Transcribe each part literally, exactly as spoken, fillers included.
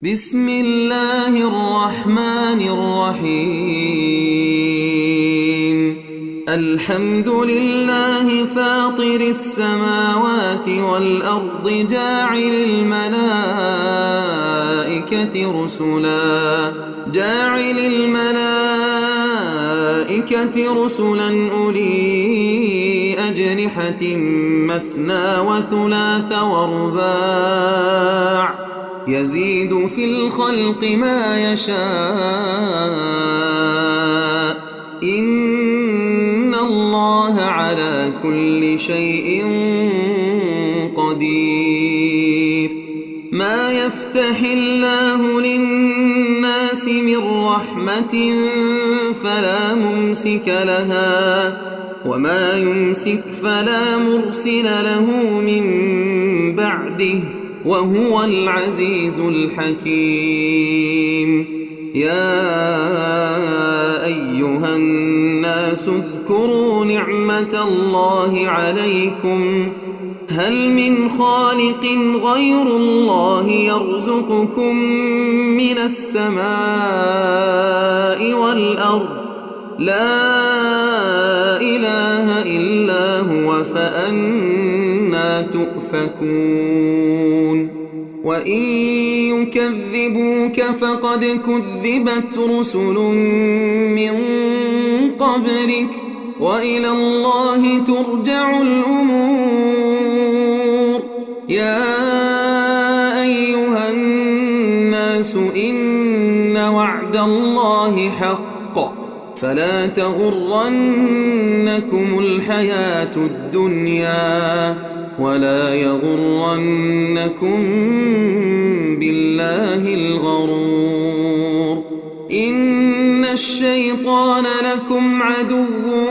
بسم الله الرحمن الرحيم الحمد لله فاطر السماوات والأرض جاعل الملائكة رسلا جاعل الملائكة رسلا أولي أجنحة مثنى وثلاث ورباع يزيد في الخلق ما يشاء إن الله على كل شيء قدير. ما يفتح الله للناس من رحمة فلا ممسك لها وما يمسك فلا مرسل له من بعده وهو العزيز الحكيم. يا أيها الناس اذكروا نعمة الله عليكم هل من خالق غير الله يرزقكم من السماء والأرض لا إله إلا هو فأنى تؤفكون. وإن يكذبوك فقد كذبت رسل من قبلك وإلى الله ترجع الأمور. يا أيها الناس إن وعد الله حق فلا تغرنكم الحياة الدنيا ولا يغرنكم بالله الغرور. إن الشيطان لكم عدو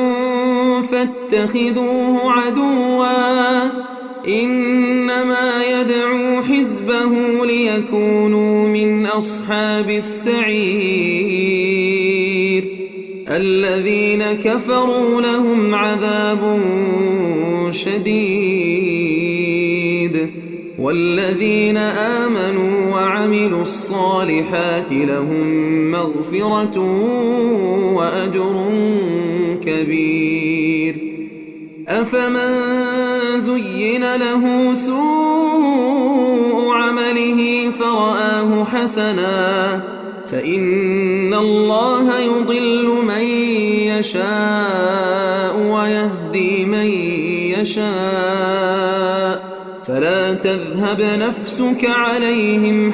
فاتخذوه عدوا إنما يدعو حزبه ليكونوا من أصحاب السعير. الذين كفروا لهم عذاب شديد والذين آمنوا وعملوا الصالحات لهم مغفرة وأجر كبير. أفمن زين له سوء عمله فرآه حسنا فإن الله يضل من يشاء ويهدي من يشاء فلا تذهب نفسك عليهم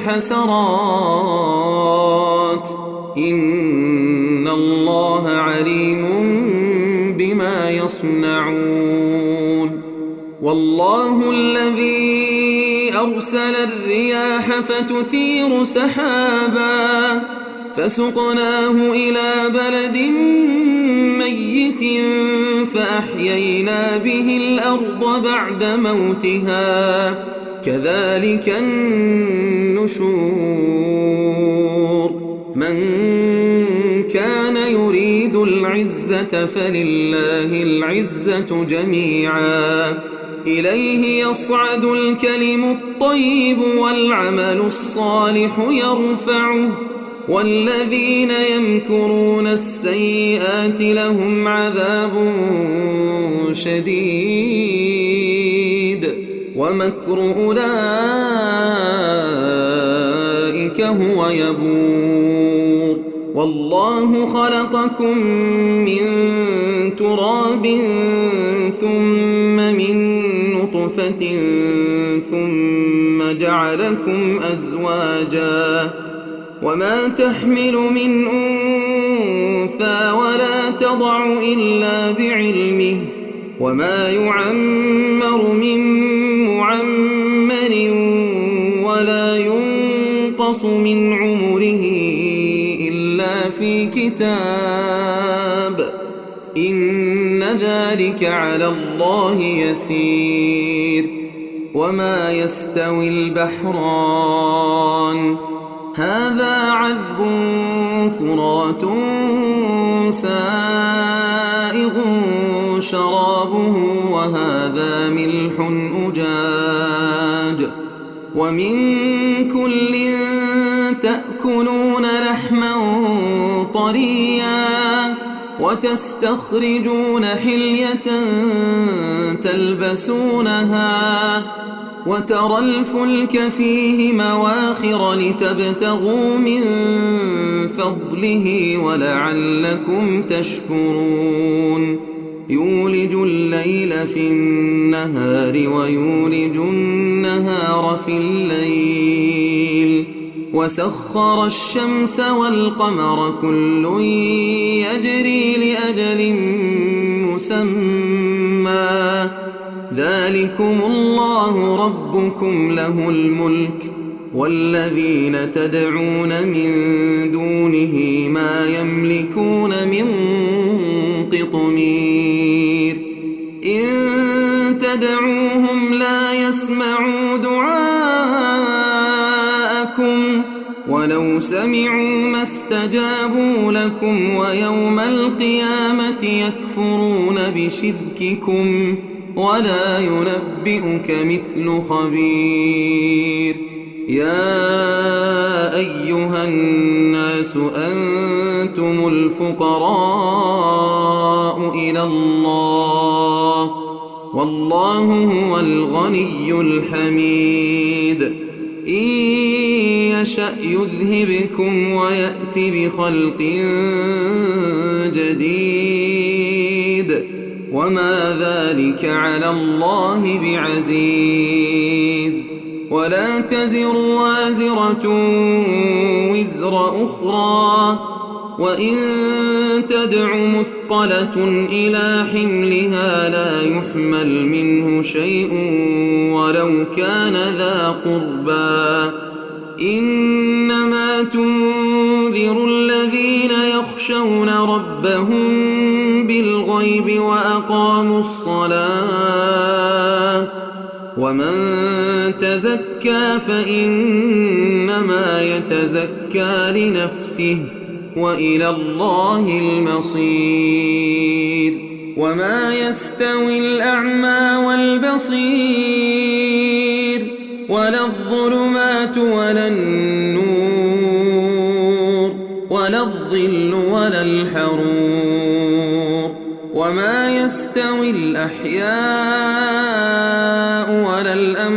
حسرات إن الله عليم بما يصنعون. والله الذي أرسل الرياح فتثير سحابا فسقناه إلى بلد ميت فأحيينا به الأرض بعد موتها كذلك النشور. من كان يريد العزة فلله العزة جميعا إليه يصعد الكلم الطيب والعمل الصالح يرفعه والذين يمكرون السيئات لهم عذاب شديد ومكر أولئك هو يبور. والله خلقكم من تراب ثم من نطفة ثم جعلكم أزواجا وما تحمل من أنثى ولا تضع إلا بعلمه وما يعمر من معمر ولا ينقص من عمره إلا في كتاب إن ذلك على الله يسير. وما يستوي البحران هذا عذب فرات سائغ شرابه وهذا ملح أجاج ومن كل تأكلون لحما طريا وتستخرجون حلية تلبسونها وترى الفلك فيه مواخر لتبتغوا من فضله ولعلكم تشكرون يولج الليل في النهار ويولج النهار في الليل وسخر الشمس والقمر كل يجري لأجل مسمى ذلكم الله ربكم له الملك والذين تدعون من دونه ما يملكون من قطمير إن تدعوهم لا يسمعوا دعاءكم ولو سمعوا ما استجابوا لكم ويوم القيامة يكفرون بشرككم ولا ينبئك مثل خبير يا أيها الناس أنتم الفقراء إلى الله والله هو الغني الحميد إن يشأ يذهبكم ويأت بخلق جديد وما ذلك على الله بعزيز ولا تزر وازرة وزر أخرى وإن تدع مثقلة إلى حملها لا يحمل منه شيء ولو كان ذا قربى إنما تنذر الذين يخشون ربهم بالغيب وأقاموا الصلاة ومن تزكى فإنما يتزكى لنفسه وإلى الله المصير وما يستوي الأعمى والبصير ولا الظلمات ولا النور ولا الظل ولا الحرور وما يستوي الأحياء ولا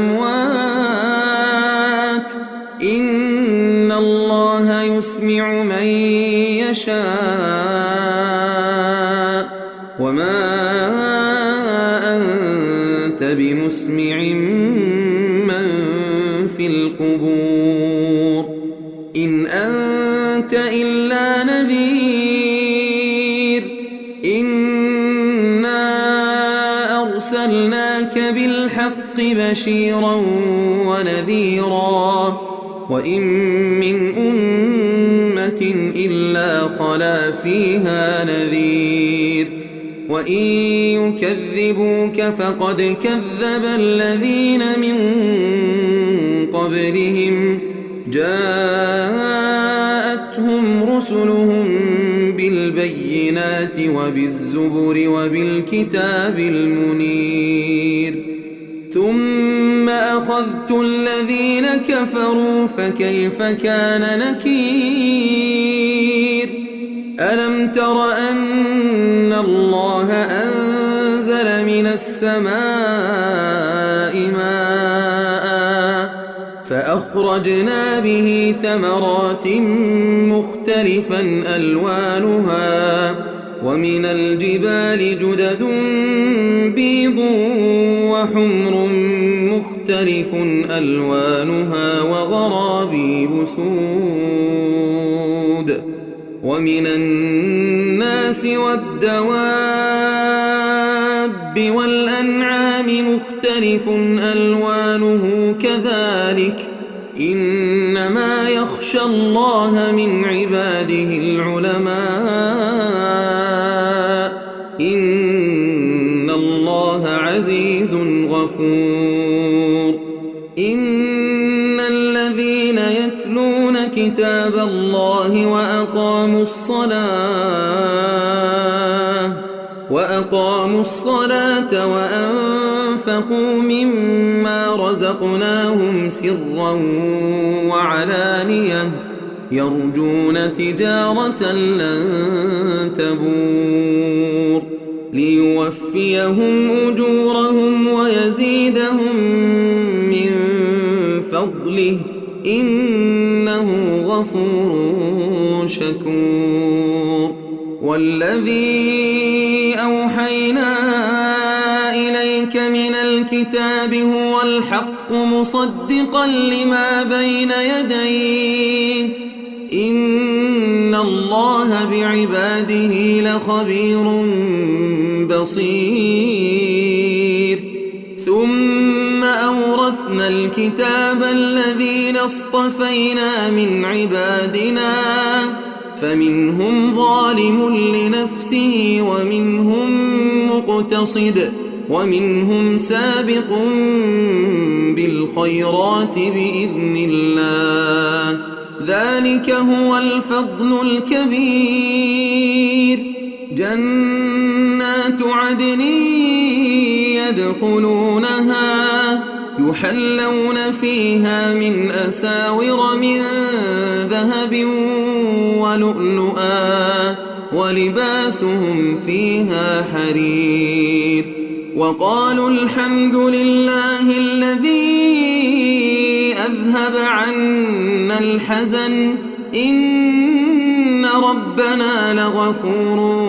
الأموات إن الله يسمع من يشاء وما أنت بمسمع من في القبور إن أنت إلا نذير إنا أرسلناك بالحق بشيرا ونذيرا وإن من أمة إلا خلا فيها نذير وإن يكذبوك فقد كذب الذين من قبلهم جاءتهم رسلهم بالبينات وبالزبر وبالكتاب المنير ثم أخذت الذين كفروا فكيف كان نكير ألم تر أن الله أنزل من السماء ماء فأخرجنا به ثمرات مختلفا ألوانها ومن الجبال جدد بيض وحمر مختلف ألوانها وغرابيب سود ومن الناس والدواب والأنعام مختلف ألوانه كذلك إنما يخشى الله من عباده العلماء إن الله عزيز غفور إن الذين يتلون كتاب الله وأقاموا الصلاة وأقاموا الصلاة وأنفقوا مما رزقناهم سرا وعلانية يرجون تجارة لن تبور ليوفيهم أجورهم ويزيدهم من فضله إنه غفور شكور والذي أوحينا إليك من الكتاب هو الحق مصدقا لما بين يديه إن الله بعباده لخبير بصير ثم أورثنا الكتاب الذين اصطفينا من عبادنا فمنهم ظالم لنفسه ومنهم مقتصد ومنهم سابق بالخيرات بإذن الله ذلك هو الفضل الكبير جنات عدن يدخلونها يحلون فيها من أساور من ذهب ولؤلؤا ولباسهم فيها حرير وقالوا الحمد لله الذي أذهب عنا الحزن إن ربنا لغفور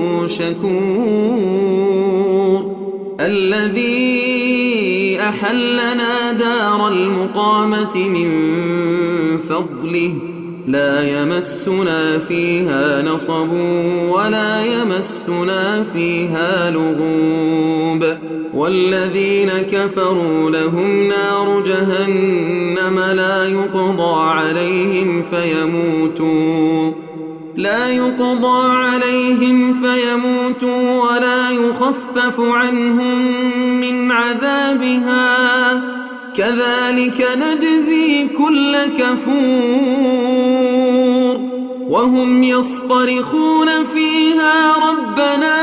شكور الذي أحلنا دار المقامة من فضله لا يمسنا فيها نصب ولا يمسنا فيها لغوب والذين كفروا لهم نار جهنم لا يقضى عليهم فيموتوا لا يقضى عليهم فيموتوا ولا يخفف عنهم من عذابها كذلك نجزي كل كفور وهم يصطرخون فيها ربنا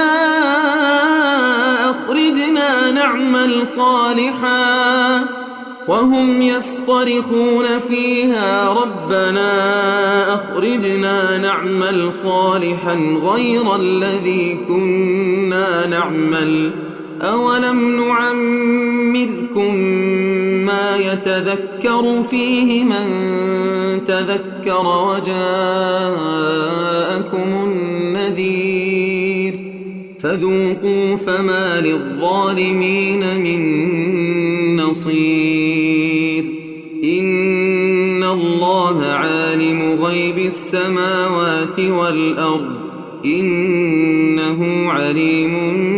أخرجنا نعمل صالحا وهم يصطرخون فيها ربنا أخرجنا نعمل صالحا غير الذي كنا نعمل أولم نعمركم ما يتذكر فيه من تذكر وجاءكم النذير فذوقوا فما للظالمين من نصير إن الله عالم غيب السماوات والأرض إنه عليم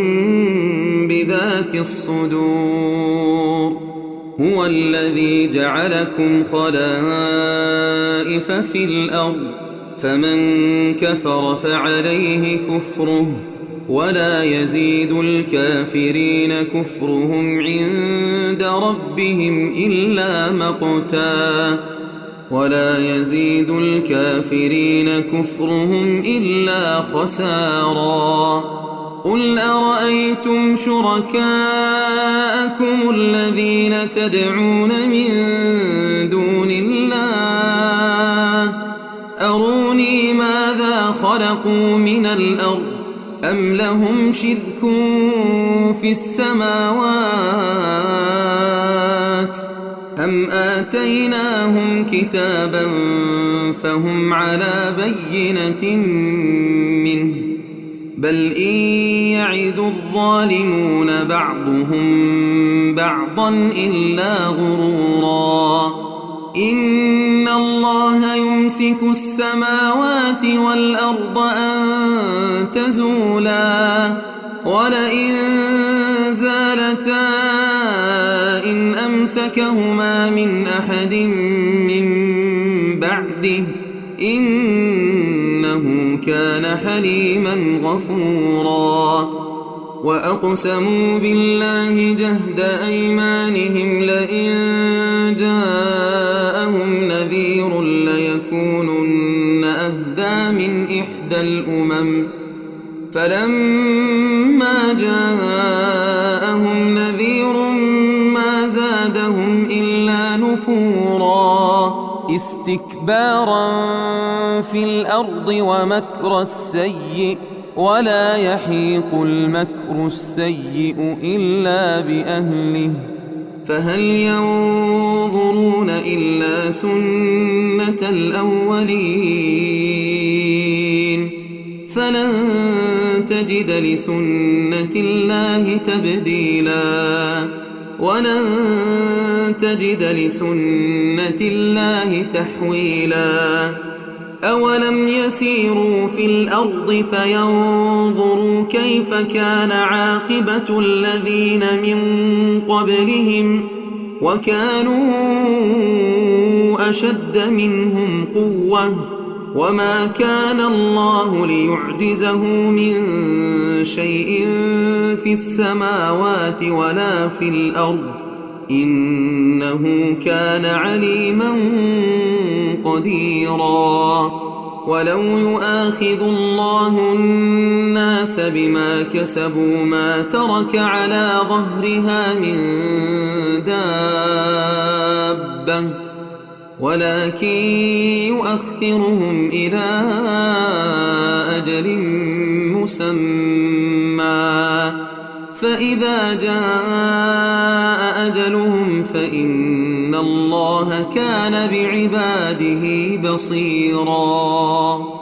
بذات الصدور هو الذي جعلكم خلائف في الأرض فمن كفر فعليه كفره ولا يزيد الكافرين كفرهم عند ربهم إلا مقتا ولا يزيد الكافرين كفرهم إلا خسارا قل أرأيتم شركاءكم الذين تدعون من دون الله أروني ماذا خلقوا من الأرض أم لهم شرك في السماوات أم آتيناهم كتابا فهم على بينة منه بل إن يعد الظالمون بعضهم بعضا إلا غرورا إن الله يمسك السماوات والأرض أن تزولا ولئن زالتا إن أمسكهما من أحد من بعده إنه كان حليما غفورا وأقسموا بالله جهد أيمانهم لئن جاءهم نذير ليكونن أهدى من إحدى الأمم فلما جاءهم نذير ما زادهم إلا نفورا استكبارا في الأرض ومكر السيء ولا يحيق المكر السيء إلا بأهله فهل ينظرون إلا سنة الأولين فلن تجد لسنة الله تبديلا ولن تجد لسنة الله تحويلا أولم يسيروا في الأرض فينظروا كيف كان عاقبة الذين من قبلهم وكانوا أشد منهم قوة وما كان الله ليعجزه من شيء في السماوات ولا في الأرض إنه كان عليما قديرا ولو يؤاخذ الله الناس بما كسبوا ما ترك على ظهرها من دابة ولكن يؤخرهم إلى أجل مسمى فإذا جاء أجلهم فإن الله كان بعباده بصيراً